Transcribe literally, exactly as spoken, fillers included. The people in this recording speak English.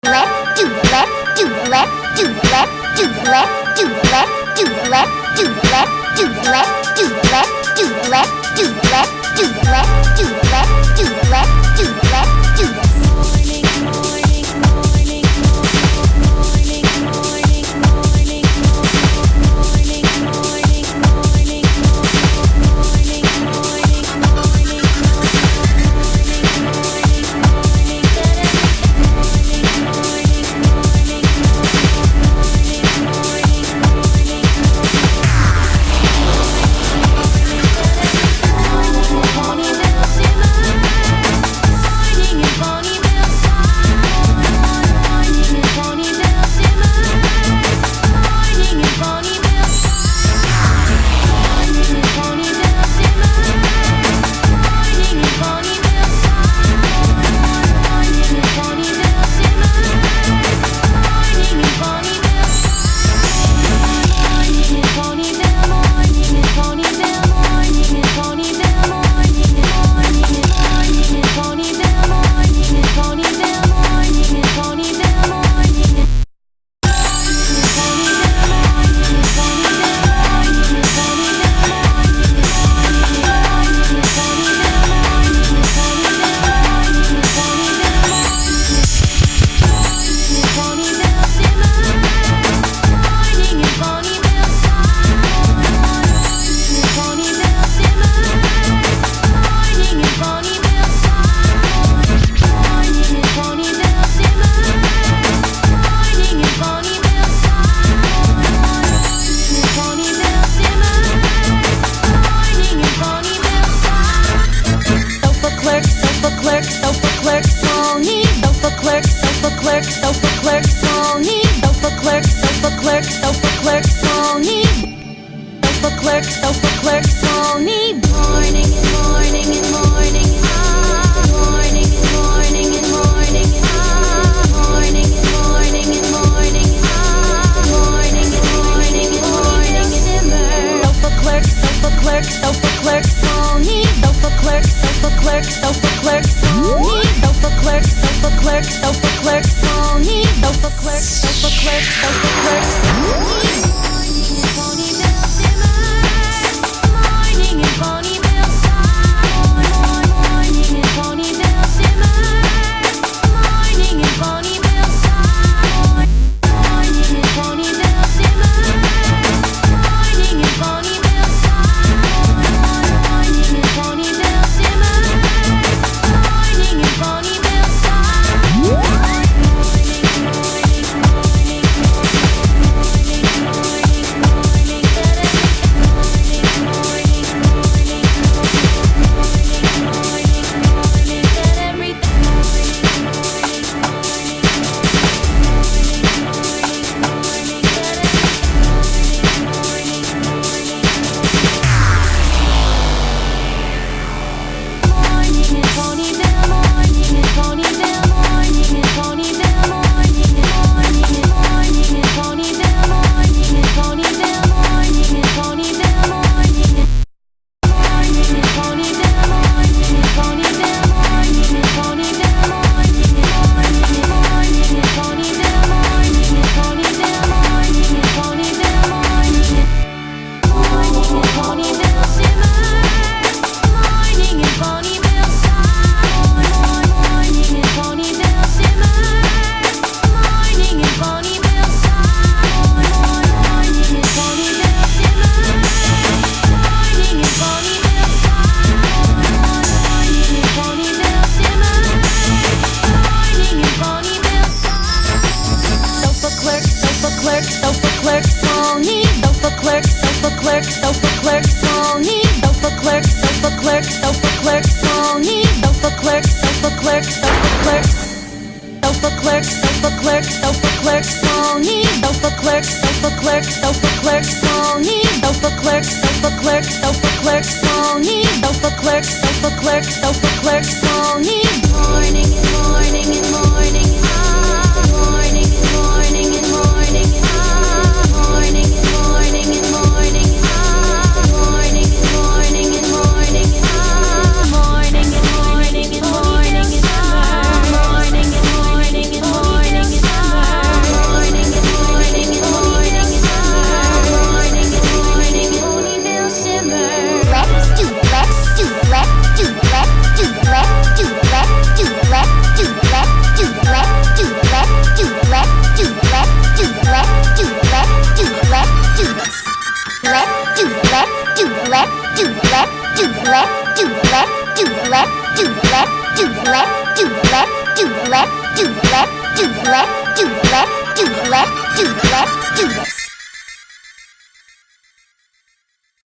Let's do it. Let's do it. Let's do it. Let's do it. Let's do it. Let's do it. Let's do it. Let's do it. Let's do it. Let's do it. Let's do it. Let's do it. Let's do it. Let's do it. Let's do it. Let's do it. Morning, morning, morning, morning, morning, morning, morning, morning, morning, morning, morning, morning, morning, morning, morning, morning, morning, morning, let's do the let's do the let's do the let's do the let's do the let's do the let's do the let's do the let's do the let's do the let's do the let's do the let's do the let's do the let's do the let's do this.